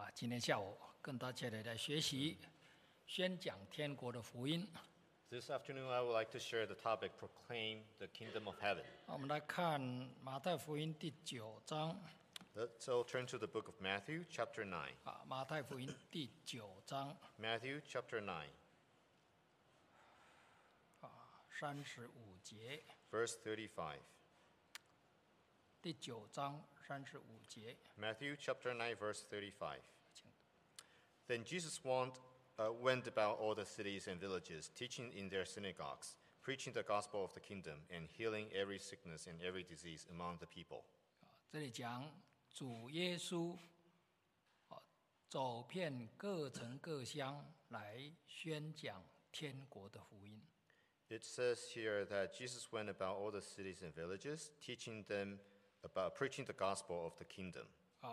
今天下午跟大家来学习宣讲天国的福音。 This afternoon, I would like to share the topic, Proclaim the Kingdom of Heaven. 我们来看马太福音第9章。 Let's all turn to the book of Matthew, chapter 9. 马太福音第9章 Matthew, chapter 9, 35节。 verse 35. 第9章35节。 Matthew, chapter 9, verse 35. 请 Then Jesus went about all the cities and villages, teaching in their synagogues, preaching the gospel of the kingdom, and healing every sickness and every disease among the people. 这里讲主耶稣走遍各城各乡来宣讲天国的福音。 It says here that Jesus went about all the cities and villages, teaching them about preaching the gospel of the kingdom.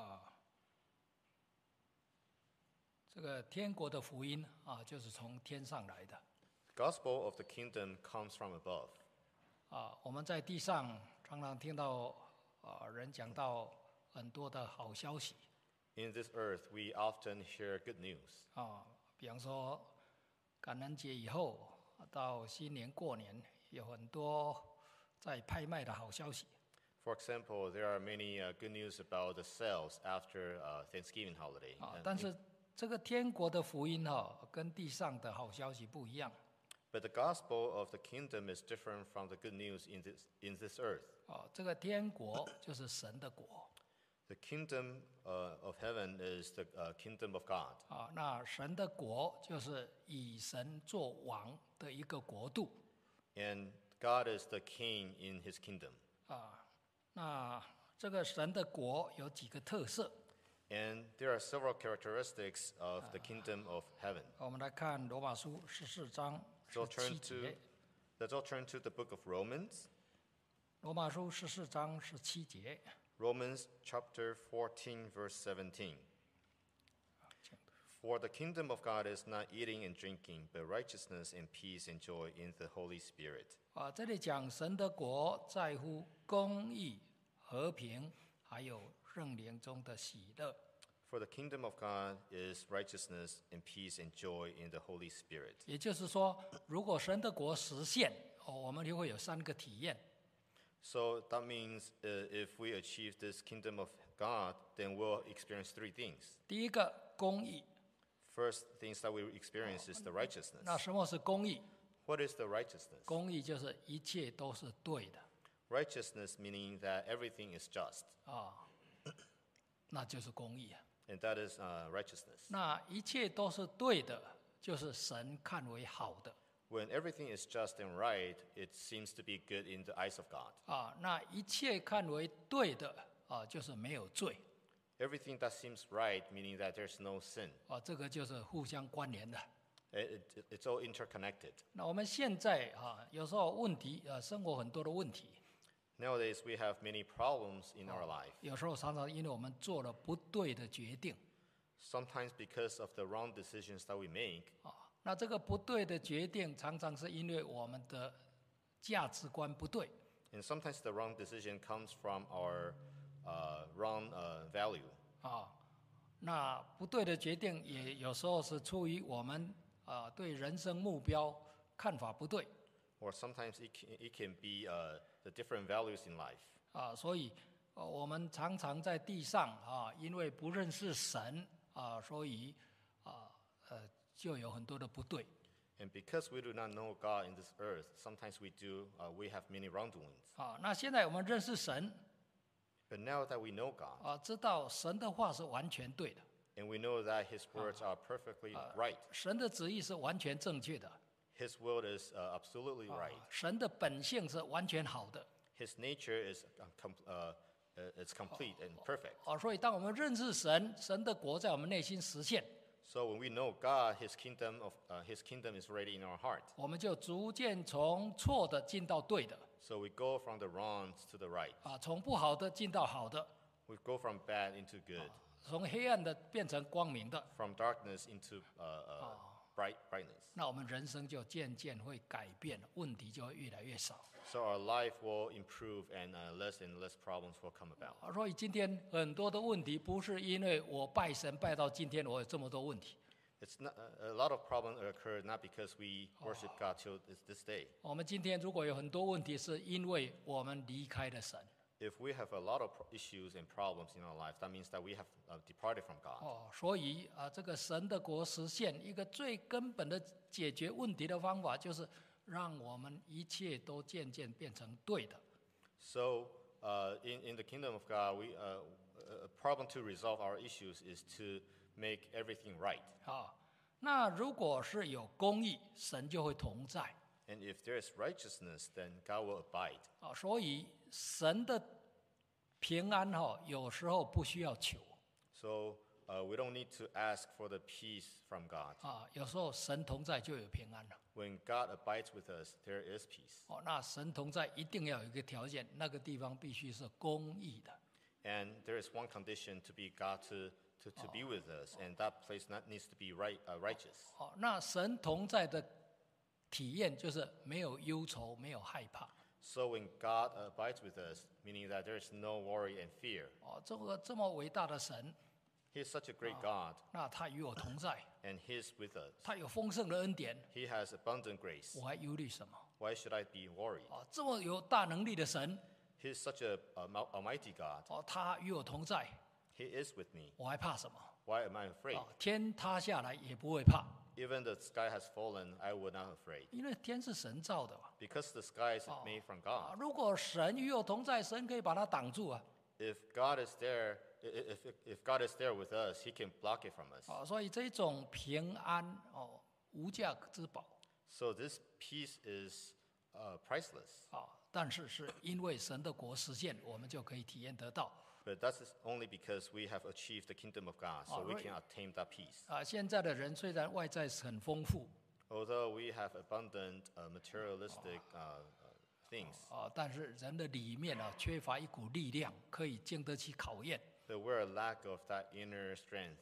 这个天国的福音就是从天上来的。 Gospel of the kingdom comes from above. 我们在地上常常听到人讲到很多的好消息 In this earth, we often hear good news. 比方说感恩节以后到新年过年，有很多在拍卖的好消息。 For example, there are many good news about the sales after Thanksgiving holiday. 但是这个天国的福音跟地上的好消息不一样。 But the gospel of the kingdom is different from the good news in this earth. 这个天国就是神的国。 The kingdom of heaven is the kingdom of God. 那神的国就是以神作王的一个国度。 And God is the king in his kingdom. 那这个神的国有几个特色？ And there are several characteristics of the kingdom of heaven. 我们来看罗马书14章 So 17节。 let's all turn to the book of Romans. 罗马书14章17节。 Romans chapter 14, verse 17. For the kingdom of God is not eating and drinking, but righteousness and peace and joy in the Holy Spirit. 这里讲神的国在乎公义、和平，还有圣灵中的喜乐。 For the kingdom of God is righteousness and peace and joy in the Holy Spirit. 也就是说，如果神的国实现，我们就会有3个体验。 So that means if we achieve this kingdom of God, then we'll experience 3 things. 第一个，公义。 First things that we experience is the 那 righteousness. 什么是公义？ What is the righteousness? 公义就是一切都是对的， Righteousness meaning that everything is just, 那就是公义。 and that is righteousness. 那一切都是对的，就是神看为好的。 When everything is just and right, it seems to be good in the eyes of God. 那一切看为对的就是没有罪。 Everything that seems right, meaning that there's no sin. 这个就是互相关联的。 It's all interconnected. 那我们现在有时候问题生活很多的问题， Nowadays, we have many problems in our life. 有时候常常因为我们做了不对的决定， Sometimes because of the wrong decisions that we make. 那这个不对的决定常常是因为我们的价值观不对。 And sometimes the wrong decision comes from our wrong value. 那不对的决定也有时候是出于我们对人生目标看法不对。 Or sometimes it can be the different values in life. 所以我们常常在地上因为不认识神所以就有很多的不对。 And because we do not know God in this earth, sometimes we have many wrongdoings. 那现在我们认识神 But now that we know God, 知道神的话是完全对的， and we know that His words are perfectly right, 神的旨意是完全正确的， His will is absolutely right. 神的本性是完全好的。 His nature is complete and perfect. 所以当我们认识神，神的国在我们内心实现， So when we know God, His kingdom is already in our heart. 我们就逐渐从错的进到对的， So we go from the wrongs to the right. 从不好的进到好的， We go from bad into good, 从黑暗的变成光明的。 from darkness into brightness. 那我们人生就渐渐会改变，问题就会越来越少。 So our life will improve and less problems will come about. 所以今天很多的问题不是因为我拜神拜到今天我有这么多问题。 It's not, a lot of problems occur not because we worship God till this day. 我们今天如果有很多问题，是因为我们离开了神。 If we have a lot of issues and problems in our life, that means that we have departed from God. 所以这个神的国实现一个最根本的解决问题的方法，就是让我们一切都渐渐变成对的。 So in the kingdom of God, a problem to resolve our issues is to make everything right. 那如果是有公义，神就会同在。 And if there is righteousness, then God will abide. 所以神的平安有时候不需要求。 So we don't need to ask for the peace from God. 有时候神同在就有平安了。 When God abides with us, there is peace. 那神同在一定要有一个条件，那个地方必须是公义的。 And there is one condition to be God to be with us, and that place needs to be righteous. 那神同在的体验就是没有忧愁，没有害怕。 So when God abides with us, meaning that there is no worry and fear. 这么伟大的神， He is such a great God, 那他与我同在， and He is with us. 他有丰盛的恩典， He has abundant grace. 我还忧虑什么？ Why should I be worried? 这么有大能力的神， He is such a almighty God. 他与我同在， He is with me. 我还怕什么？ Why am I afraid? 天塌下来也不会怕， Even the sky has fallen, I would not afraid. 因为天是神造的嘛。 Because the sky is made from God. 如果神与我同在，神可以把它挡住啊。 If God is there, if God is there with us, He can block it from us. 所以这种平安无价之宝。 So this peace is priceless. 但是是因为神的国实现，我们就可以体验得到。 But that's only because we have achieved the kingdom of God, so we can attain that peace. 现在的人虽然外在很丰富， Although we have abundant materialistic things, 但是人的里面缺乏一股力量，可以经得起考验。 but we're a lack of that inner strength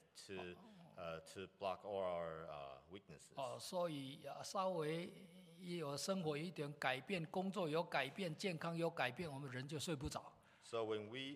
to block all our weaknesses. 所以稍微有生活有一点改变，工作有改变，健康有改变，我们人就睡不着。 So when we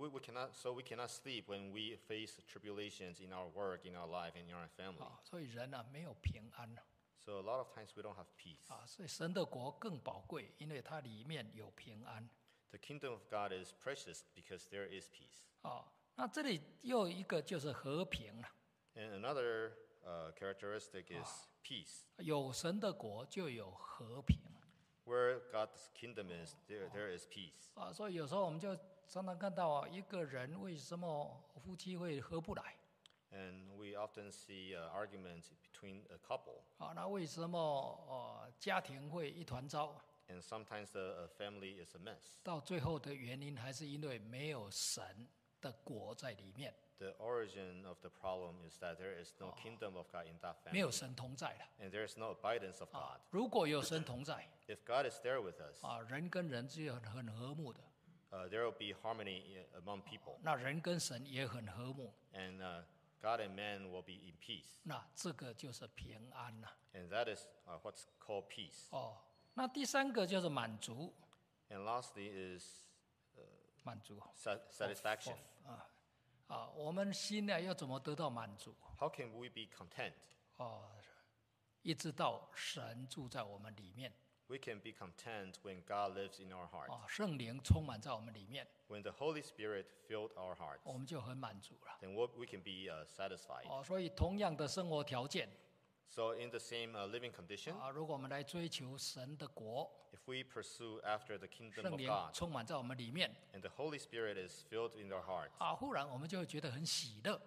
cannot sleep when we face tribulations in our work, in our life, and in our family. 所以人没有平安。 So a lot of times we don't have peace. 所以神的国更宝贵，因为它里面有平安。 The kingdom of God is precious because there is peace. 那这里又一个就是和平了。 And another characteristic is peace. 有神的国就有和平。 Where God's kingdom is, there is peace. 所以有时候我们就常常看到一个人为什么夫妻会合不来？ And we often see arguments between a couple. 那为什么家庭会一团糟？ And sometimes the family is a mess. 到最后的原因还是因为没有神的国在里面， The origin of the problem is that there is no kingdom of God in that 没有 family. 神同在了。 And there is no abidance of God. 如果有神同在， If God is there with us, 人跟人是很和睦的， there will be harmony among people. 那人跟神也很和睦， And God and man will be in peace. 那这个就是平安了。 And that is what's called peace. 那第三个就是满足， And lastly is 满足 satisfaction. 我们心要怎么得到满足？ How can we be content? 一直到神住在我们里面， We can be content when God lives in our heart. 圣灵充满在我们里面， When the Holy Spirit filled our hearts, 我们就很满足了。 then we can be satisfied. 所以同样的生活条件， So in the same living condition, 如果我们来追求神的国， if we pursue after the kingdom 圣 of 灵 God, 充满在我们里面， and the Holy Spirit is filled in our heart, 忽然我们就会觉得很喜乐，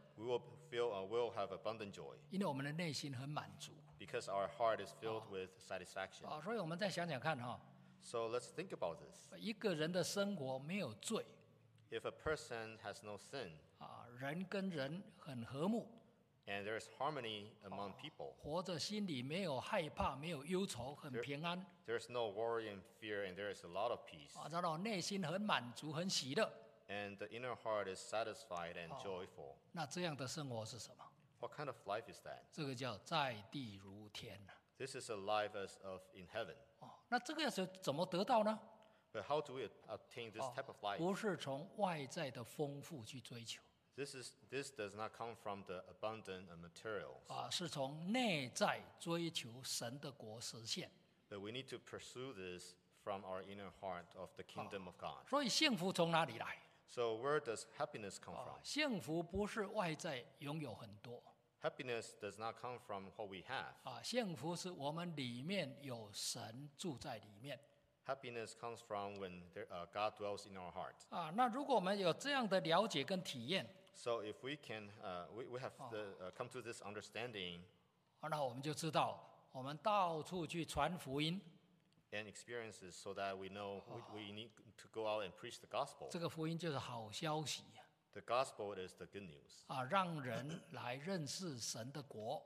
we'll have abundant joy 因为我们的内心很满足。 because our heart is filled with satisfaction. 所以我们再想想看 So let's think about this. 一个人的生活没有罪， If a person has no sin 人跟人很和睦， and there is harmony among people, 活着心里没有害怕，没有忧愁，很平安， there is no worry and fear, and there is a lot of peace. 然后内心很满足，很喜乐。 And the inner heart is satisfied and joyful. 那这样的生活是什么？ What kind of life is that? 这个叫在地如天。 This is a life as of in heaven. 那这个是怎么得到呢？ But how do we obtain this type of life? 不是从外在的丰富去追求， This does not come from the abundant materials. 是从内在追求神的国实现。 But we need to pursue this from our inner heart of the kingdom of God. 所以幸福从哪里来？ So where does happiness come from? 幸福不是外在拥有很多， Happiness does not come from what we have. 幸福是我们里面有神住在里面。 Happiness comes from when God dwells in our heart. 那如果我们有这样的了解跟体验， So if we can, we have come to this understanding 那我们就知道，我们到处去传福音， and experiences so that we know we need to go out and preach the gospel. 这个福音就是好消息 The gospel is the good news. 让人来认识神的国，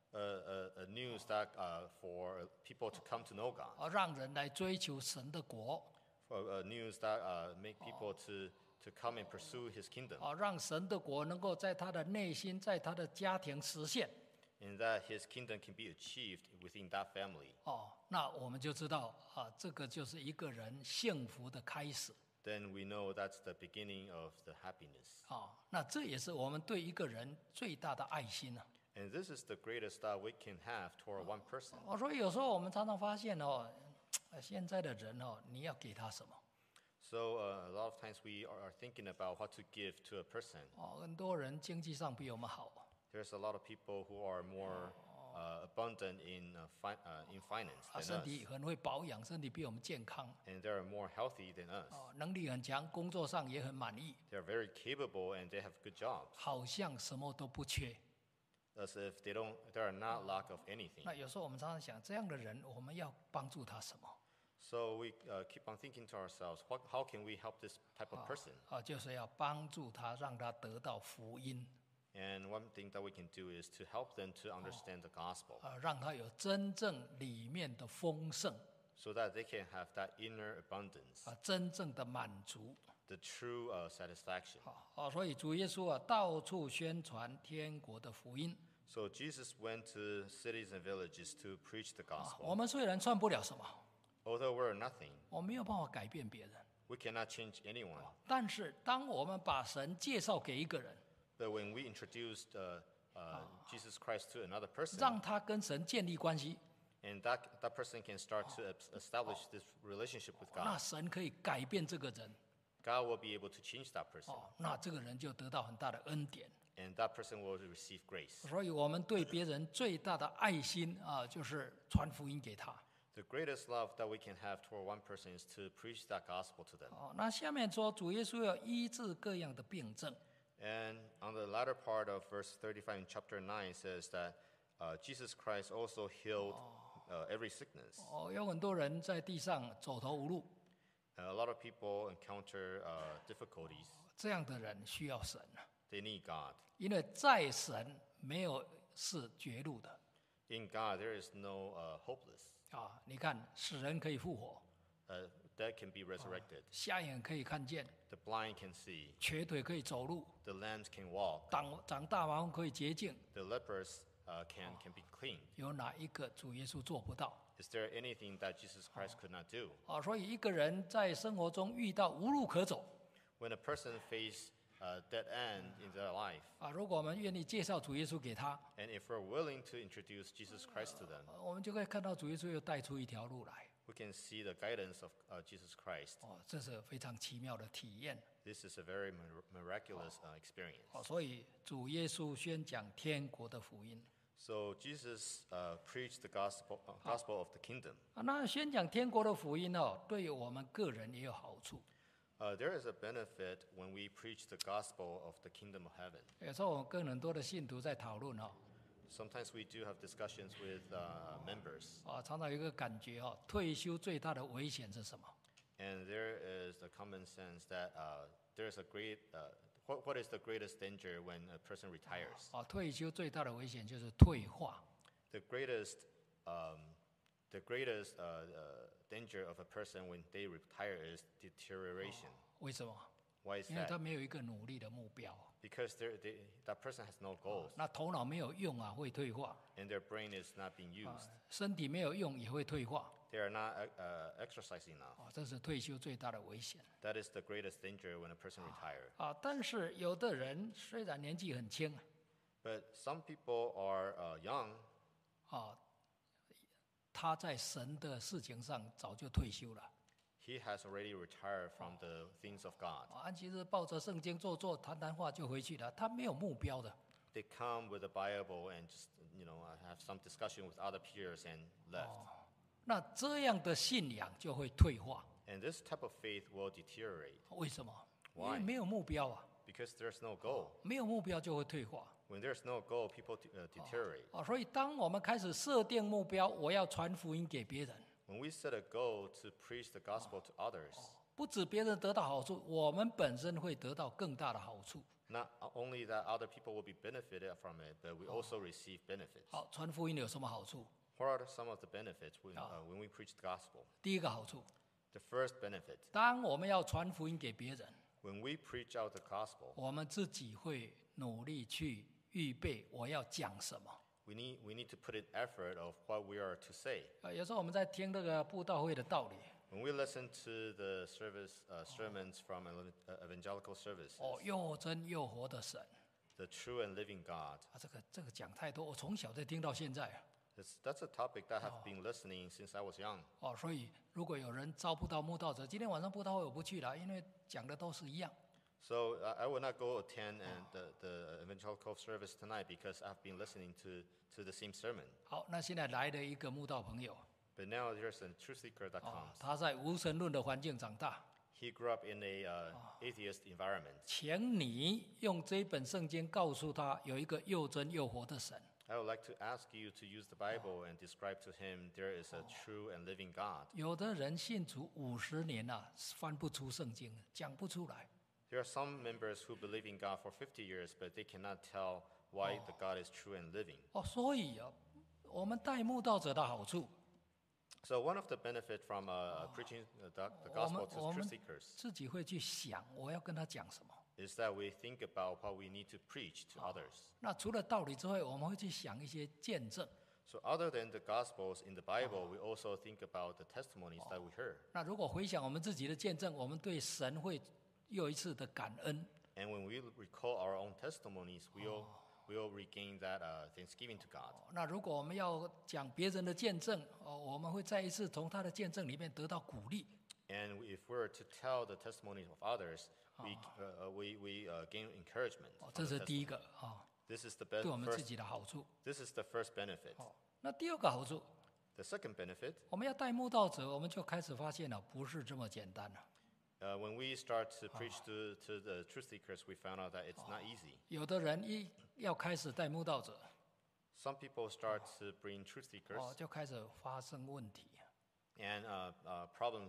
A news that for people to come to know God. 让人来追求神的国， A news that make people to come and pursue His kingdom. 让神的国能够在他的内心，在他的家庭实现。 And that His kingdom can be achieved within that family. 那我们就知道这个就是一个人幸福的开始。 Then we know that's the beginning of the happiness. 那这也是我们对一个人最大的爱心。 And this is the greatest that we can have toward one person. 所以有时候我们常常发现现在的人你要给他什么？ So a lot of times we are thinking about what to give to a person. 很多人经济上比我们好。 There's a lot of people who are more abundant in finance 身 than 体 us. 很会保养，身体比我们健康， And they're more healthy than us. 能力很强，工作上也很满意， They're very capable and they have good jobs. 好像什么都不缺。 As if they are not lack of anything. 那有时候我们常常想，这样的人我们要帮助他什么？ So we keep on thinking to ourselves, how can we help this type of person? 就是要帮助他，让他得到福音， And one thing that we can do is to help them to understand the gospel, 让他有真正里面的丰盛， so that they can have that inner abundance, 真正的满足。 the true satisfaction. 所以主耶稣到处宣传天国的福音。 So Jesus went to cities and villages to preach the 我 gospel. 们虽然算不了什么， Although we're nothing, 我没有办法改变别人， we cannot change anyone. 但是当我们把神介绍给一个人， But when we introduced Jesus Christ to another person, 让他跟神建立关系， and that person can start to establish this relationship with 那 God, 神可以改变这个人， God will be able to change that person, 那这个人就得到很大的恩典。 and that person will receive grace. 所以我们对别人最大的爱心就是传福音给他。 The greatest love that we can have toward one person is to preach that gospel to them. 那下面说主耶稣要医治各样的病症， And on the latter part of verse 35 in chapter 9 says that Jesus Christ also healed every sickness. 有很多人在地上走投无路， A lot of people encounter difficulties. 这样的人需要神， They need God. 因为在神没有是绝路的。 In God, there is no hopeless. 你看死人可以复活， Dead can be resurrected. 瞎眼可以看见， The blind can see. 瘸腿可以走路， The lambs can walk. 长大麻风可以洁净。 The lepers can be clean. 有哪一个主耶稣做不到？ Is there anything that Jesus Christ could not do? 所以一个人在生活中遇到无路可走， When a person faces dead end in their life, 如果我们愿意介绍主耶稣给他， and if we're willing to introduce Jesus Christ to them, 我们就可以看到主耶稣又带出一条路来。 we can see the guidance of Jesus Christ. 这是非常奇妙的体验。 This is a very miraculous experience. 所以主耶稣宣讲天国的福音。 So Jesus preached the gospel of the kingdom. 那宣讲天国的福音对我们个人也有好处。 There is a benefit when we preach the gospel of the kingdom of heaven. 有时候我跟很多的信徒在讨论 Sometimes we do have discussions with members, 常常有一个感觉退休最大的危险是什么？ and there is the common sense that there's a great what is the greatest danger when a person retires? 退休最大的危险就是退化。 The greatest danger of a person when they retire is deterioration. 为什么？ Why is 因为 that? 他没有一个努力的目标， Because that person has no goals, 那头脑没有用啊，会退化， and their brain is not being used. 身体没有用也会退化， They are not exercising enough. 这是退休最大的危险 That is the greatest danger when a person retires. 但是有的人虽然年纪很轻 But some people are young, 他在神的事情上早就退休了 he has already retired from the things of God. 其实抱着圣经做谈谈话就回去了，他没有目标的 They come with the Bible and just, have some discussion with other peers and left. 那这样的信仰就会退化， And this type of faith will deteriorate 为什么？因 Why? 为没有目标啊， because there's no goal. 没有目标就会退化 When there's no goal, people deteriorate. 所以当我们开始设定目标，我要传福音给别人， When we set a goal to preach the gospel to others, 不止别人得到好处，我们本身会得到更大的好处。 not only that other people will be benefited from it, but we also receive benefits. 好，传福音有什么好处？ What are some of the benefits when we preach the gospel? 第一个好处， The first benefit, 当我们要传福音给别人， when we preach out the gospel, 我们自己会努力去预备我要讲什么。 we need to put in effort of what we are to say. 有时候我们在听这个布道会的道理， When we listen to the sermons from evangelical services, 又真又活的神 the true and living God, 这个讲太多，我从小就听到现在 that's a topic that I've been listening since I was young. 所以如果有人招不到慕道者，今天晚上布道会我不去了，因为讲的都是一样。 So I will not go attend the evangelical service tonight because I've been listening to the same sermon. 好，那现在来了一个慕道朋友， But now there's a truth seeker that comes. 他在无神论的环境长大， He grew up in a atheist environment. 请你用这本圣经告诉他，有一个又真又活的神。 I would like to ask you to use the Bible and describe to him there is a true and living God. 有的人信主50年了，翻不出圣经，讲不出来。 There are some members who believe in God for 50 years, but they cannot tell why the God is true and living. 所以我们带慕道者的好处， So one of the benefit from preaching the 我 gospel 们 to 我们 truth seekers 自己会去想，我要跟他讲什么。 is that we think about what we need to preach to others. 那除了道理之外，我们会去想一些见证。 So other than the gospels in the Bible, we also think about the testimonies that we heard. 那如果回想我们自己的见证，我们对神会又一次的感恩。 And when we recall our own testimonies, we'll regain that thanksgiving to God. 那如果我们要讲别人的见证，我们会再一次从他的见证里面得到鼓励。 And if we're to tell the testimonies of others, we gain encouragement. 这 from 是 the 第一个 This is the 对我们自 first. 己的好处。 This is the first benefit. 那第二个好处， The second benefit, 我们要带慕道者，我们就开始发现了不是这么简单了。 when we start to preach to the truth seekers, we found out that it's not easy. 有的人要开始带慕道者， Some people start to bring truth seekers, 就开始发生问题。 and problems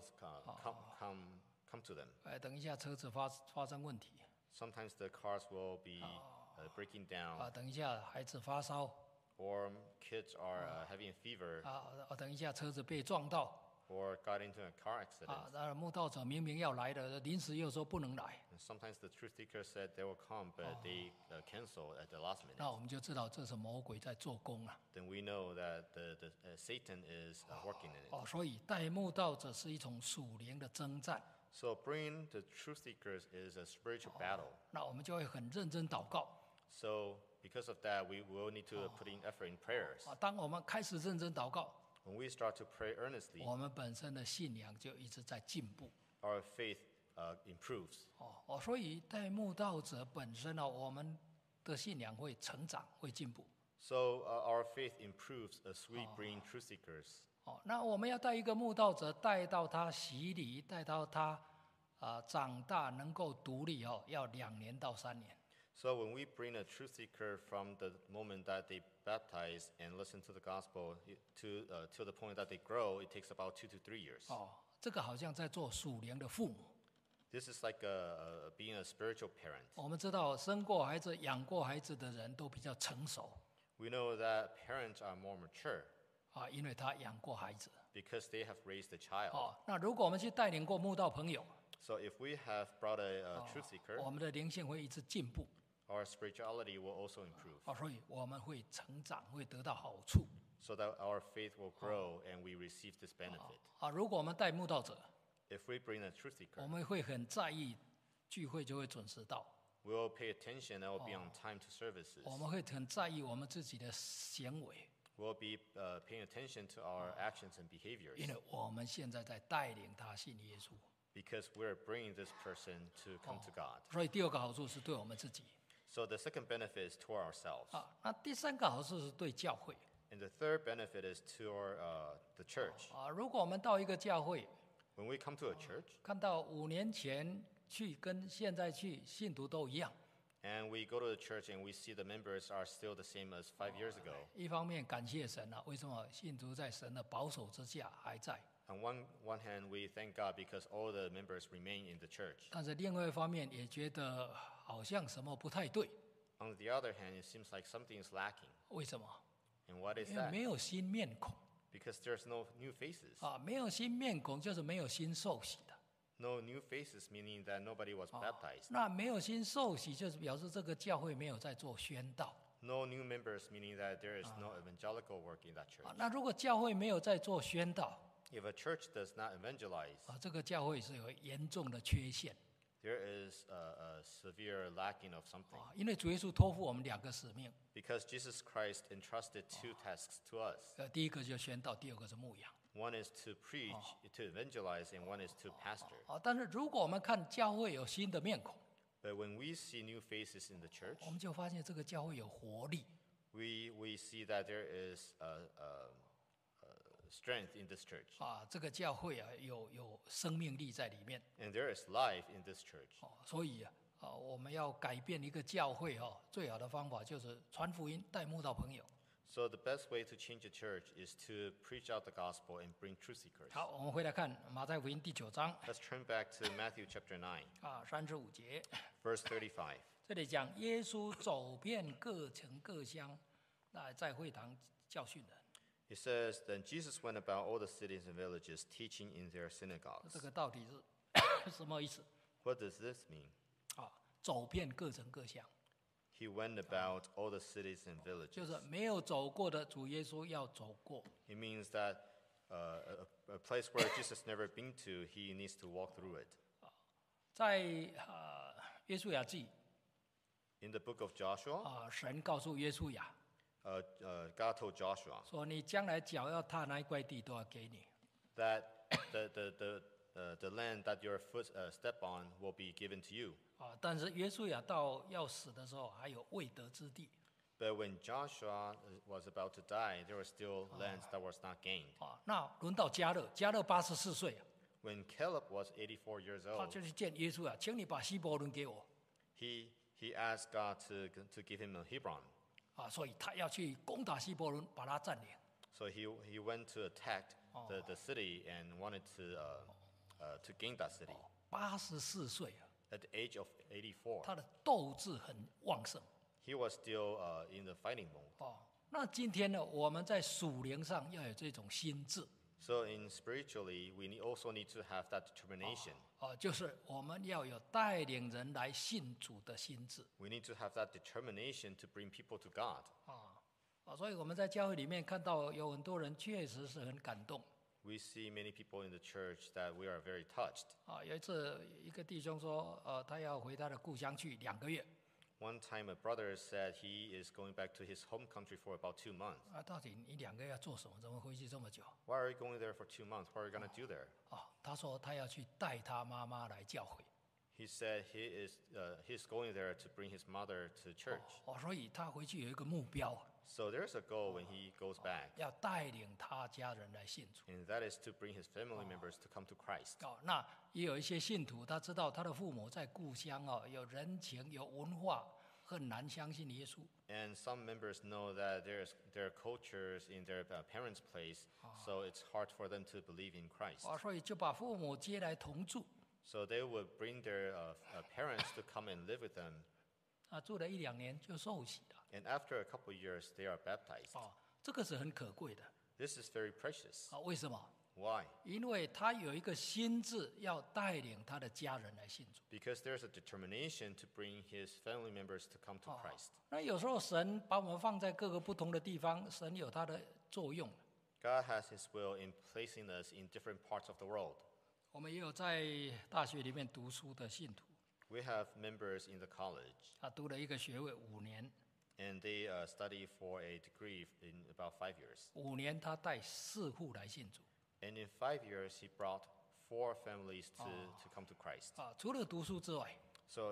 come to them. 等一下车子发生问题， Sometimes the cars will be breaking down, 等一下孩子发烧， or kids are having a fever, 等一下车子被撞到， or got into a car accident. 那慕道者明明要来的，临时又说不能来， And sometimes the truth seekers said they will come, but they cancel at the last minute. 那我们就知道这是魔鬼在做工了。 Then we know that the Satan is working in it. 所以带慕道者是一种属灵的征战。 So bringing the truth seekers is a spiritual battle. 那我们就会很认真祷告。 So because of that, we will need to put in effort in prayers. 当我们开始认真祷告， When we start to pray earnestly, 我们本身的信仰就一直在进步。 our faith improves. 所以带慕道者本身我们的信仰会成长，会进步。 So our faith improves as we bring truth seekers. 那我们要带一个慕道者，带到他洗礼，带到他长大能够独立要2年到3年。 So when we bring a truth seeker from the moment that they baptize and listen to the gospel to the point that they grow, it takes about 2 to 3 years. 这个好像在做属灵的父母。 This is like being a spiritual parent. 我们知道生过孩子、养过孩子的人都比较成熟 We know that parents are more mature 因为他养过孩子。 because they have raised a child. 那如果我们去带领过慕道朋友， So if we have brought a truth seeker, 我们的灵性会一直进步 our spirituality will also improve, 所以我们会成长，会得到好处 so that our faith will grow and we receive this benefit. 如果我们带慕道者， If we bring a truth 我 seeker, 们会很在意聚会就会准时到， we will pay attention and will be on time to services. 我们会很在意我们自己的行为， We will be paying attention to our actions and behaviors 因为我们现在在带领他信耶稣。 because we're bringing this person to come to God. 所以第二个好处是对我们自己 So the second benefit is to ourselves. 那第三个好处是对教会 And the third benefit is to the church. 如果我们到一个教会， When we come to a church 看到5年前去跟现在去信徒都一样， and we go to the church and we see the members are still the same as 5 years ago, 一方面感谢神为什么信徒在神的保守之下还在？ on one hand, we thank God because all the members remain in the church. 但是另外一方面也觉得好像什么不太对， On the other hand, it seems like something is lacking. 为什么？ And what is 因为 that? 没有新面孔 Because there's no new faces. 没有新面孔就是没有新受洗的。 No new faces, meaning that nobody was baptized. 那没有新受洗，就是表示这个教会没有在做宣道 No new members, meaning that there is no evangelical work in that church. 那如果教会没有在做宣道 If a church does not evangelize, 这个教会是有严重的缺陷 there is a severe lacking of something. 因为主耶稣托付我们2个使命， Because Jesus Christ entrusted 2 tasks to us. 第一个就是宣道，第二个是牧养 One is to preach, to evangelize, and one is to pastor. 但是如果我们看教会有新的面孔， But when we see new faces in the church, 我们就发现这个教会有活力 we see that there is strength in this church. 这个教会有生命力在里面 And there is life in this church. 所以我们要改变一个教会最好的方法就是传福音，带慕道朋友。 So the best way to change a church is to preach out the gospel and bring truth seekers. 好，我们回来看马太福音第9章 Let's turn back to Matthew chapter 9, 35节， verse 35. 这里讲耶稣走遍各城各乡，在会堂教训人。 It says, Then Jesus went about all the cities and villages, teaching in their 这 synagogues. 个到底是什么意思？ What does this mean? 走遍各城各乡， He went about all the cities and 就 villages. 是没有走过的主耶稣要走过。 It means that a place where Jesus never been to, he needs to walk through it. 在约书亚记 In the book of Joshua, 神告诉约书亚 God told Joshua 说：“你将来脚要踏哪一块地，都要给你。 that the land that your foot step on will be given to you. 但是约书亚到要死的时候，还有未得之地 But when Joshua was about to die, there were still lands that was not gained. 那轮到迦勒，迦勒84岁 When Caleb was 84 years 他 old, 就去见耶稣亚，请你把希伯伦给我 he asked God to give him a Hebron. 所以他要去攻打希伯伦，把它占领。 So he went to attack the city and wanted to gain that city. 84岁 At the age of 84, 他的斗志很旺盛 he was still in the fighting mode. 那今天呢，我们在属灵上要有这种心智 So in spiritually, we also need to have that determination. 就是我们要有带领人来信主的心智 We need to have that determination to bring people to God. 所以我们在教会里面看到有很多人确实是很感动 We see many people in the church that we are very touched. 有一次一个弟兄说他要回他的故乡去2个月 One time, a brother said he is going back to his home country for about 2 months. 到底你2个月要做什么？怎么回去这么久 Why are you going there for 2 months? What are you going to do there? 他说他要去带他妈妈来教会 He said he's going there to bring his mother to church. 所以他回去有一个目标 So there's a goal when he goes back, 要带领他家人来信主 and that is to bring his family members to come to Christ. 那也有一些信徒他知道他的父母在故乡有人情有文化很难相信耶稣 And some members know that there are cultures in their parents' place, so it's hard for them to believe in Christ. 所以就把父母接来同住 So they would bring their parents to come and live with them. 住了1-2年就受洗了 And after a couple of years, they are baptized. 这个是很可贵的 This is very precious. 为什么？ Why? 因为他有一个心志，要带领他的家人来信主。 Because there's a determination to bring his family members to come to Christ. 那有时候神把我们放在各个不同的地方，神有他的作用。 God has his will in placing us in different parts of the world. 我们也有在大学里面读书的信徒， We have members in the college, 他读了一个学位5年， and they study for a degree in about 5 years. 5年他带4户来信主。 And in 5 years, he brought 4 families to come to Christ. 除了读书之外， So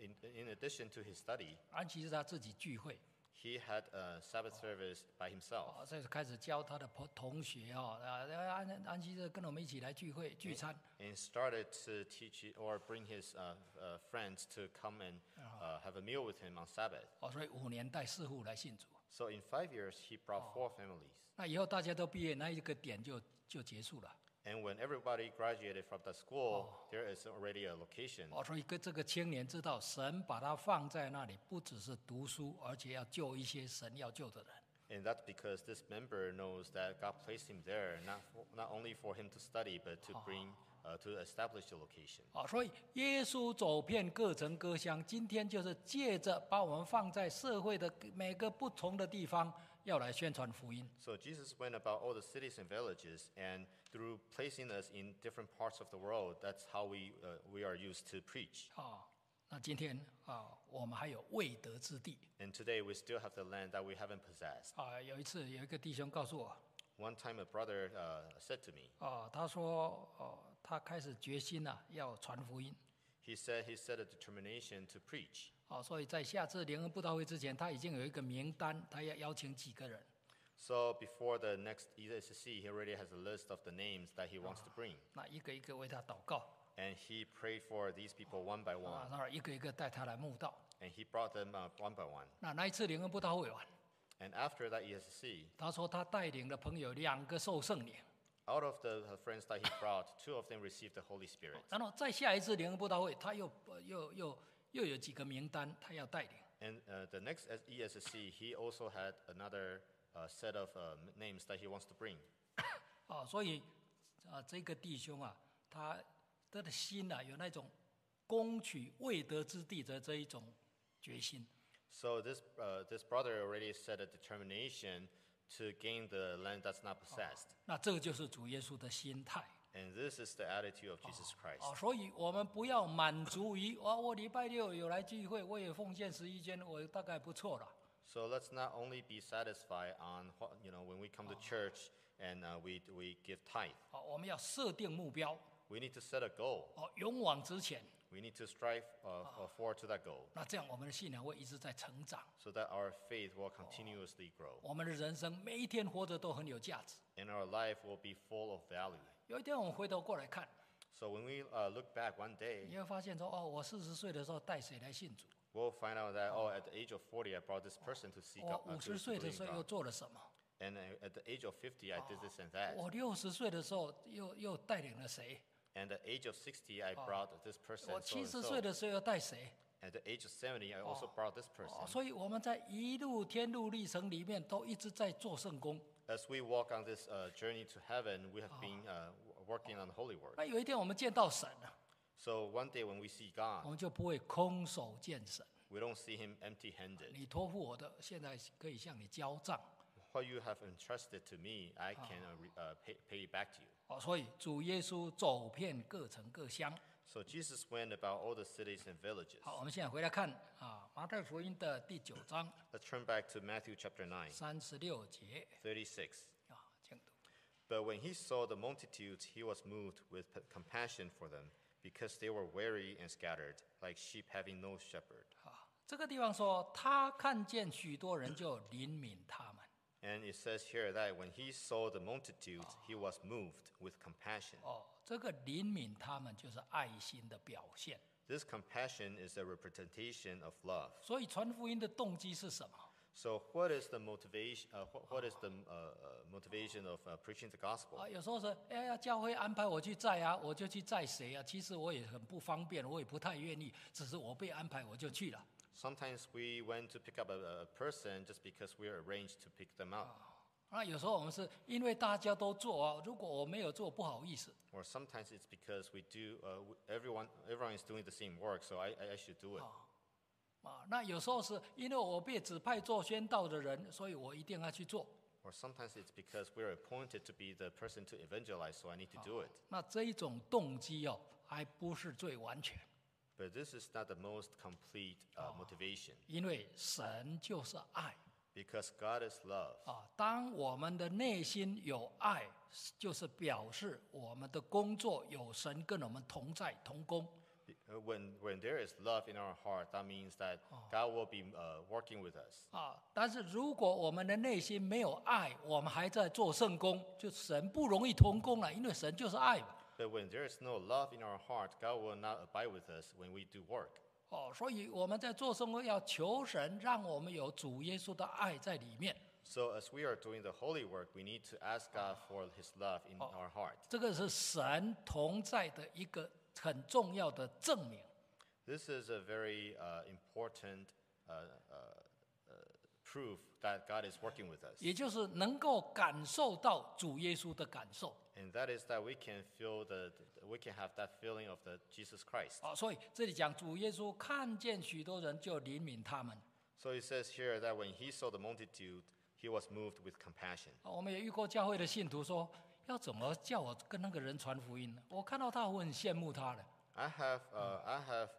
in addition to his study, 安琪是他自己聚会， he had a Sabbath service by himself. 这是开始教他的同学安琪是跟我们一起来聚会聚餐。 And started to teach or bring his friends to come and have a meal with him on Sabbath. 所以5年带4户来信主。 So in 5 years, he brought 4 families. 那以后大家都毕业，那一个点就结束了。 And when everybody graduated from the school, there is already a location. 所以跟这个青年知道，神把他放在那里，不只是读书，而且要救一些神要救的人。 And that's because this member knows that God placed him there not only for him to study, but to bring to establish the location. 所以耶稣走遍各城各乡，今天就是借着把我们放在社会的每个不同的地方，要来宣传福音。 So Jesus went about all the cities and villages, and through placing us in different parts of the world, that's how we are used to preach. 那今天我们还有未得之地。 And today we still have the land that we haven't possessed. 有一次有一个弟兄告诉我， One time a brother said to me, 他说他开始决心要传福音。 he said he set a determination to preach. 所以在下次联合布道会之前，他已经有一个名单，他要邀请几个人。 So before the next ESC, he already has a list of the names that he wants to bring. 那一个一个为他祷告， And he prayed for these people one by one. 然后一个一个带他来慕道。 And he brought them one by one. 那一次联合布道会完， And after that ESC, 他说他带领的朋友2个受圣灵， out of the friends that he brought, 2 of them received the Holy Spirit. 然后在下一次联合布道会，他又有几个名单，他要带领。 And the next ESC, he also had another set of names that he wants to bring. 所以这个弟兄他的心有那种攻取未得之地的这一种决心。 So this brother already set a determination to gain the land that's not possessed. 那这个就是主耶稣的心态。 And this is the attitude of Jesus Christ. 所以我们不要满足于我礼拜6有来聚会，我也奉献11间，我大概不错了。 So let's not only be satisfied on when we come to church and we give tithe. 我们要设定目标， We need to set a goal. 勇往直前。 We need to strive forward to that goal, 那这样我们的信仰会一直在成长， so that our faith will continuously grow, 我们的人生每一天活着都很有价值。 and our life will be full of value. 有一天我们回头过来看， So when we look back one day, 你会发现说，我40岁的时候带谁来信主？ we'll find out that at the age of 40, I brought this person to seek 我 out. 50岁的时候又做了什么？ And at the age of 50, I did this and that. 我60岁的时候又带领了谁？ And at the age of 60, I brought this person. 我 so and 70 so. 岁的时候又带谁？ At the age of 70, I also brought this person. 所以我们在一路天路历程里面都一直在做圣工。 As we walk on this journey to heaven, we have been working on holy work. 那有一天我们见到神了， So one day when we see God, 我们就不会空手见神。 we don't see him empty-handed. 你托付我的，现在可以向你交账。 What you have entrusted to me, I can pay it back to you. 所以主耶稣走遍各城各乡。 So Jesus went about all the cities and villages. 好，我们现在回来看马太福音的第9章 Let's turn back to Matthew chapter 9, 36节 36. 请读。 But when he saw the multitudes, he was moved with compassion for them, because they were weary and scattered, like sheep having no shepherd. 这个地方说，他看见许多人，就怜悯他们。 And it says here that when he saw the multitudes, he was moved with compassion. 这个怜悯他们就是爱心的表现。 This compassion is a representation of love. 所以传福音的动机是什么？ So what is the motivation? What is the motivation of preaching the gospel? 有时候说，教会安排我去载啊，我就去载谁啊？其实我也很不方便，我也不太愿意，只是我被安排我就去了。 Sometimes we went to pick up a person just because we were arranged to pick them up. 那有时候我们是因为大家都做啊，如果我没有做不好意思。 Or sometimes it's because we do, everyone is doing the same work, so I should do it. 那有时候是因为我被指派做宣道的人，所以我一定要去做。 Or sometimes it's because we're appointed to be the person to evangelize, so I need to do it. 那这一种动机哦，还不是最完全， But this is not the most complete motivation, 因为神就是爱 because God is love. 当我们的内心有爱，就是表示我们的工作有神跟我们同在同工。 When there is love in our heart, that means that God will be working with us. 但是如果我们的内心没有爱，我们还在做圣工，就神不容易同工了，因为神就是爱嘛。 But when there is no love in our heart, God will not abide with us when we do work. 所以我们在做圣工要求神，让我们有主耶稣的爱在里面。 So as we are doing the holy work, we need to ask God for His love in our heart. 这个是神同在的一个很重要的证明。 This is a very important proof that God is working with us. 也就是能够感受到主耶稣的感受。 And that is that we can feel we can have that feeling of the Jesus Christ. 所以这里讲主耶稣看见许多人就怜悯他们。 So it says here that when he saw the multitude, he was moved with compassion. 我们也遇过教会的信徒说，要怎么叫我跟那个人传福音呢？我看到他，我很羡慕他的。 I have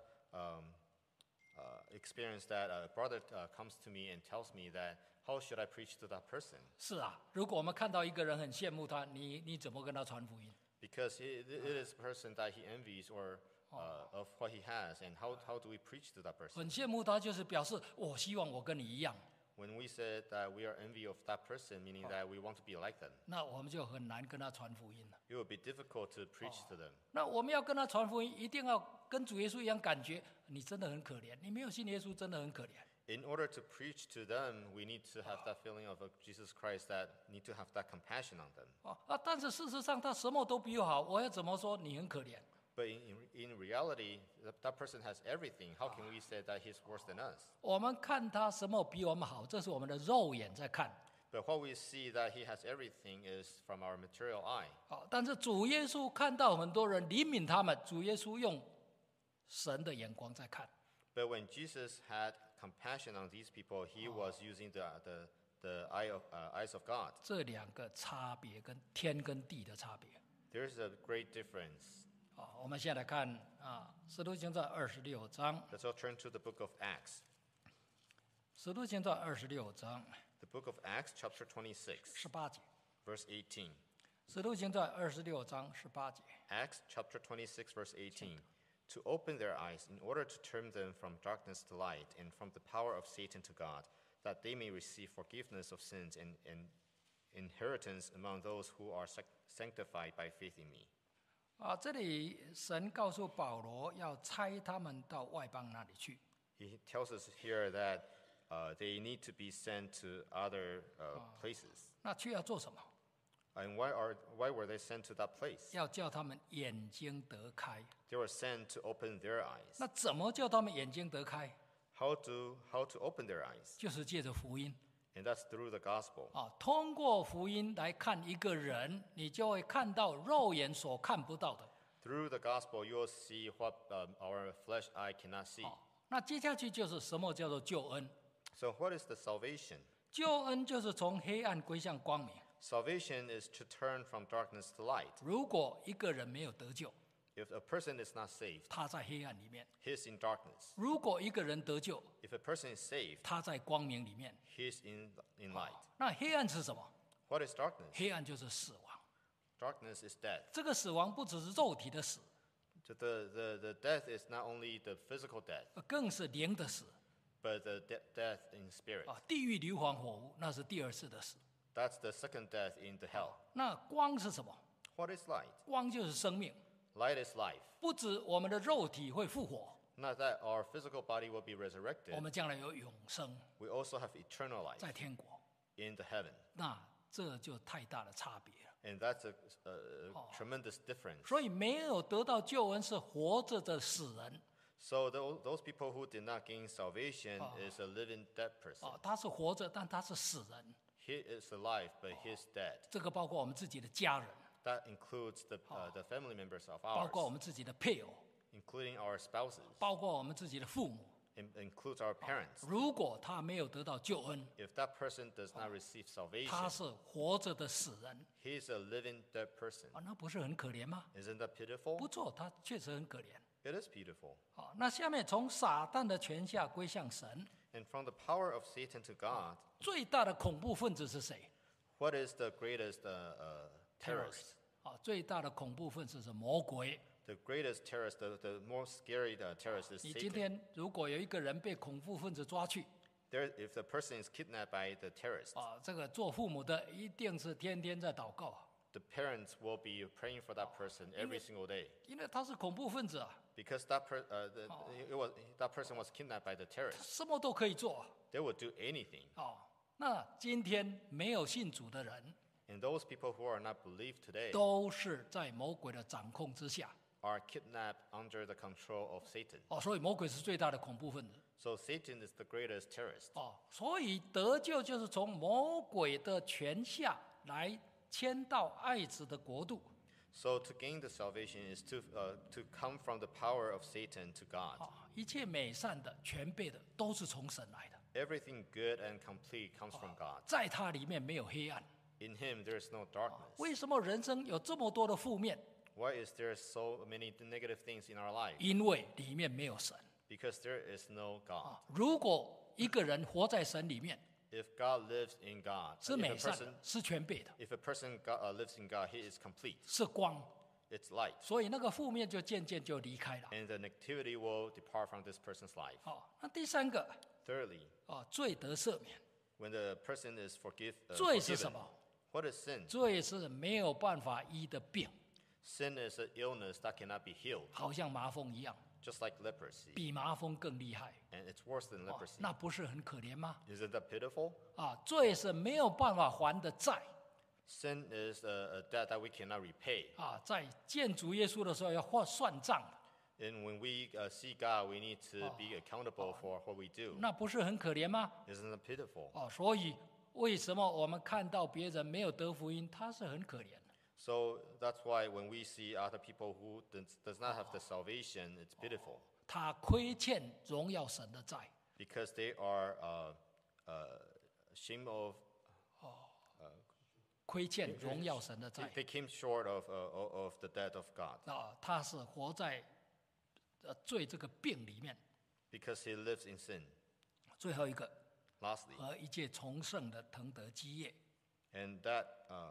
experienced that a brother comes to me and tells me that how should I preach to that person? 是啊，如果我们看到一个人很羡慕他，你怎么跟他传福音？ Because it is a person that he envies or of what he has, and how do we preach to that person? 很羡慕他，就是表示我希望我跟你一样。 When we said that we are envy of that person, meaning that we want to be like them, 那我们就很难跟他传福音了。 it would be difficult to preach to them. 那我们要跟他传福音，一定要跟主耶稣一样，感觉你真的很可怜，你没有信耶稣真的很可怜。 In order to preach to them, we need to have that feeling of Jesus Christ, that need to have that compassion on them. 但是事实上他什么都比我好，我要怎么说你很可怜？ But in reality, that person has everything. How can we say that he's worse than us? 我们看他什么比我们好，这是我们的肉眼在看。 But what we see that he has everything is from our material eye. 但是主耶稣看到很多人怜悯他们，主耶稣用神的眼光在看。 But when Jesus had compassion on these people, he was using the eyes of God. 这两个差别跟天跟地的差别。 There's a great difference. 我们现在来看《使徒行传》26章， Let's all turn to the book of Acts. 《使徒行传》26章 The book of Acts, chapter 26, 18节， verse 18. 《使徒行传》26章18节。 Acts chapter 26, verse 18. To open their eyes in order to turn them from darkness to light and from the power of Satan to God, that they may receive forgiveness of sins and inheritance among those who are sanctified by faith in me. 这里神告诉保罗要差他们到外邦那里去。 He tells us here that they need to be sent to other places. 那去要做什么？ And why were they sent to that place? 要叫他们眼睛得开。 They were sent to open their eyes. 那怎么叫他们眼睛得开？ How to open their eyes? 就是借着福音。 And that's through the gospel. 通过福音来看一个人，你就会看到肉眼所看不到的。 Through the gospel, you will see what our flesh eye cannot see. 那接下去就是什么叫做救恩？ So what is the salvation? 救恩就是从黑暗归向光明。 Salvation is to turn from darkness to light. 如果一个人没有得救， If a person is not saved, 他在黑暗里面； he's in darkness. 如果一个人得救， If a person is saved, 他在光明里面。 he's in light. 那黑暗是什么？ What is darkness? 黑暗就是死亡。 Darkness is death. 这个死亡不只是肉体的死， The death is not only the physical death, 更是灵的死。 but the death in spirit. 地狱硫磺火湖，那是第二次的死。 That's the second death in the hell. 那光是什么？ What is light? 光就是生命， Light is life. 不止我们的肉体会复活， Not that our physical body will be 我 resurrected. 们将来有永生， We also have eternal life 在天国。 in the heaven. 那这就太大的差别了。 And that's a tremendous difference. 所以没有得到救恩是活着的死人， So those people who did not gain salvation is a living dead person. 他是活着，但他是死人。 he is alive, but he's dead. 这个包括我们自己的家人， That includes the family members of 包 ours, 括我们自己的配偶， including our spouses, 包括我们自己的父母。 includes our parents. 如果他没有得到救恩， If that person does not receive 他 salvation, 是活着的死人 he is a living dead person. 啊，那不是很可怜吗？ Isn't that pitiful? 不错，他确实很可怜。 It is pitiful. 好，那下面从撒旦的权下归向神， And from the power of Satan to God, 最大的恐怖分子是谁 what is the greatest terrorist? 啊，最大的恐怖分子是魔鬼。 The greatest terrorist, the most scary terrorist is 你今 Satan. 天如果有一个人被恐怖分子抓去 If the person is kidnapped by the terrorist, 啊，这个做父母的一定是天天在祷告， the parents will be praying for that person every single day. 因为他是恐怖分子啊， Because that person was kidnapped by the terrorist. 什么都可以做 They would do anything. 啊。那今天没有信主的人， And those people who are not believed today 都是在魔鬼的掌控之下 are kidnapped under the control of Satan. 哦，所以魔鬼是最大的恐怖分子 So Satan is the greatest terrorist. 哦，所以得救就是从魔鬼的权下来迁到爱子的国度 So to gain the salvation is to come from the power of Satan to God. 啊，一切美善的、全备的都是从神来的， Everything good and complete comes from God. 在它里面没有黑暗。 In Him there is no darkness. 为什么人生有这么多的负面？ Why is there so many negative things in our life? 因为里面没有神 Because there is no God. 啊。如果一个人活在神里面， If God lives in God, 是美善的，是全备的， if a person lives in God, he is complete. 是光， It's light. 所以那个负面就渐渐就离开了。 And the negativity will depart from this person's life. 好，那第三个 Thirdly, 啊，罪得赦免。 when the person is 罪是什 forgiven, 么？ what is sin? 罪是没有办法医的病， Sin is an illness that cannot be healed, 好像麻风一样， just like leprosy. 比麻风更厉害。 And it's worse than 哦 leprosy. 那不是很可怜吗？ Isn't that pitiful? 啊，罪是没有办法还的债 Sin is a debt that we cannot repay. 啊，在见主耶稣的时候要算账的， And when we see God, we need to be accountable for what we do. 那不是很可怜吗？ Isn't that pitiful? 哦，所以为什么我们看到别人没有得福音，他是很可怜的？ So that's why when we see other people who does not have the salvation, it's pitiful. 他亏欠荣耀神的债， Because they are ashamed of, 亏欠荣耀神的 they, 债 they came short of the debt of God. 啊，他是活在罪这个病里面。 Because he lives in sin. 最后一个 Lastly, 和一切从圣的腾得基业， and that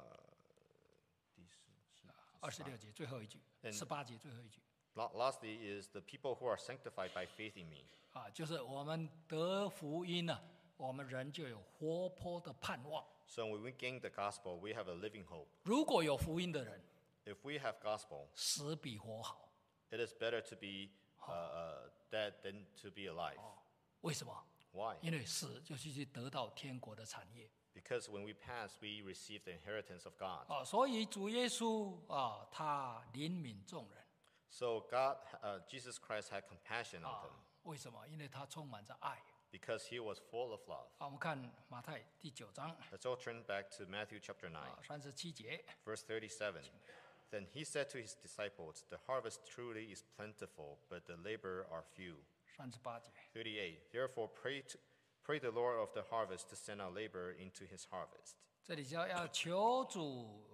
26节最后一句，18节最后一句 lastly is the people who are sanctified by faith in me. 啊，就是我们得福音呢，我们人就有活泼的盼望。 So when we gain the gospel, we have a living hope. 如果有福音的人， If we have gospel, 死比活好。 it is better to be dead than to be alive. 为什么？ Why? 因为死就是去得到天国的产业 Because when we pass, we receive the inheritance of God. 啊，所以主耶稣啊，他怜悯众人 So Jesus Christ had compassion on 啊 them， 为什么？因为他充满着爱 because he was full of love. 啊。我们看马太第9章 Let's all turn back to Matthew chapter 9, 37节 verse 37. Then he said to his disciples, The harvest truly is plentiful, but the labor are few. 38节 38. Therefore pray the Lord of the harvest to send out labor into his harvest. 这里要求主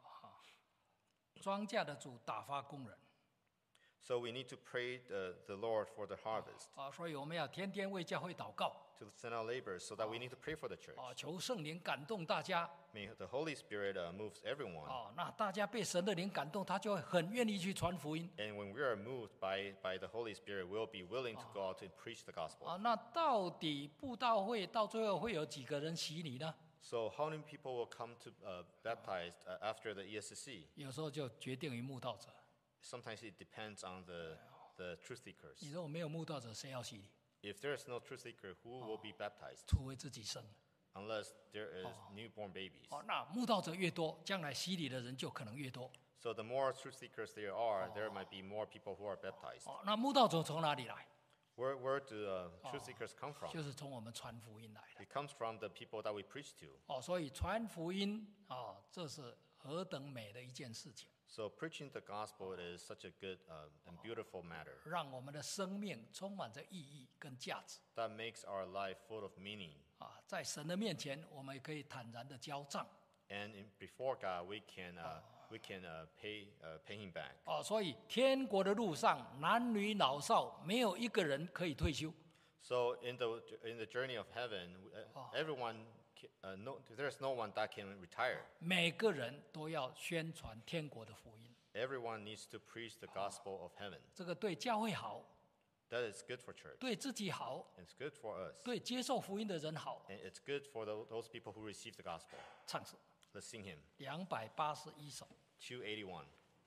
庄稼的主打发工人 So we need to pray the Lord for the harvest, 啊，所以我们要天天为教会祷告 to send out laborers, so that we need to pray for the church. 啊，求圣灵感动大家 May the Holy Spirit moves everyone. 啊，那大家被神的灵感动，他就会很愿意去传福音 And when we are moved by the Holy Spirit, we'll be willing to go out and preach the gospel. 啊。那到底布道会到最后会有几个人洗礼呢？ So how many people will come to baptized after the ESCC? 有时候就决定于慕道者。 Sometimes it depends on the truth seekers. 你如果没有慕道者，谁要洗礼？ If there is no truth seeker, who will be baptized? 除非自己生。 Unless there is newborn babies. 哦，那慕道者越多，将来洗礼的人就可能越多。 So the more truth seekers there are, there might be more people who are baptized. 哦，那慕道者从哪里来？ Where do truth seekers come from? 就是从我们传福音来的。 It comes from the people that we preach to. 所以传福音这是何等美的一件事情， So preaching the gospel is such a good and beautiful matter 让我们的生命充满着意义跟价值。 that makes our life full of meaning. 在神的面前，我们也可以坦然的交账。 And before God, we can pay him back. 所以天国的路上，男女老少没有一个人可以退休。 So in the journey of heaven, everyone, there's no one that can retire. 每个人都要宣传天国的福音， Everyone needs to preach the gospel of heaven. 这个对教会好， That is good for church. 对自己好， It's good for us. 对接受福音的人好。 And it's good for those people who receive the gospel. 唱诗 Let's sing him. 281首。 281.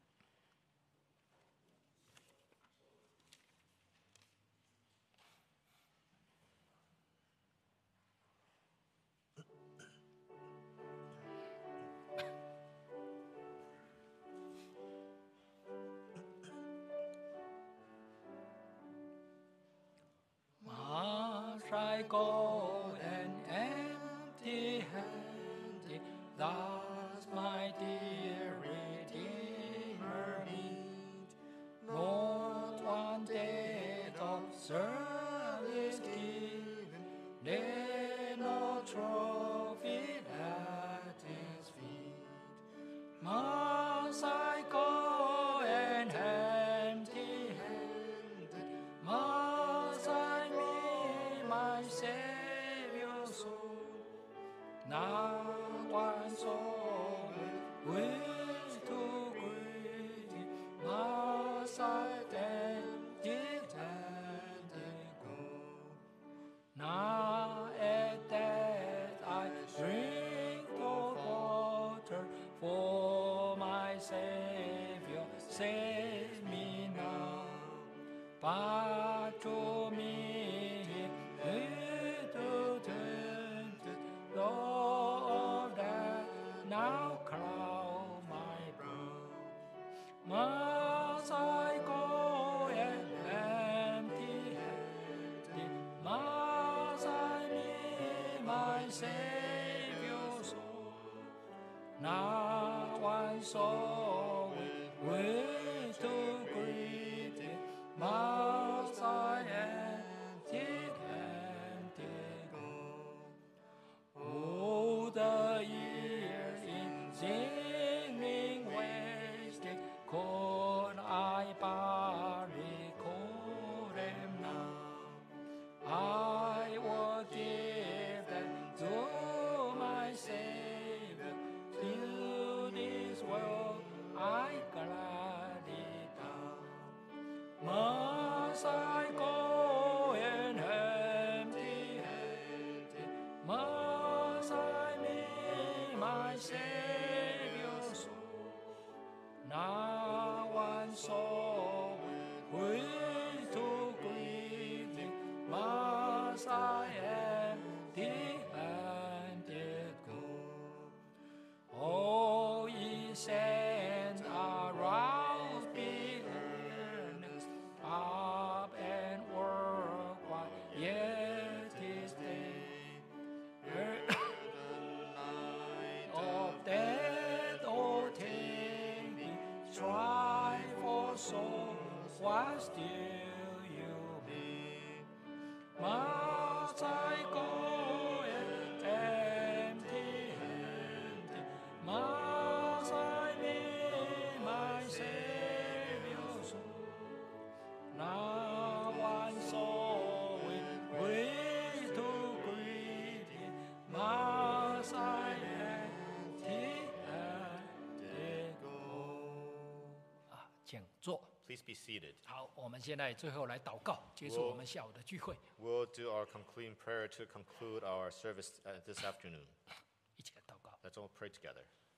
Must I go and empty-handed, thus my dear Redeemer meet? Not one day of service given, lay no trophy at his feet. Must I go and empty-handed? Must I meet my Savior's soul? Not one soul wish to greet him. Must I empty-handed go? Now at that I drink of water, for my Savior save me now. But to me to tempted, Lord, that now crown my brow. Must I go and empty-handed? Must I meet my Savior's soul? Not one soul will to greet him. Must I empty-handed go? Oh, the years in singing wasted, could I but recall them now? I would give them to my Savior. Till this world I gladly down. Must I go and empty-handed? Must I meet my Savior's soul? Not one soul will to greet him. Must I empty-handed go? Oh, ye saints, arouse, be earnest, up and work while yet is day. Of death, oh, take me, strive for souls while still you be. Must I go and empty-handed? Must I meet my Savior's soul? Not one soul will to greet him. Must I empty-handed go? 请坐。 Please be seated. 好，我们现在最后来祷告，结束我们下午的聚会。 We'll do our concluding prayer to conclude our service this afternoon. 一起来祷告。 Let's all pray together.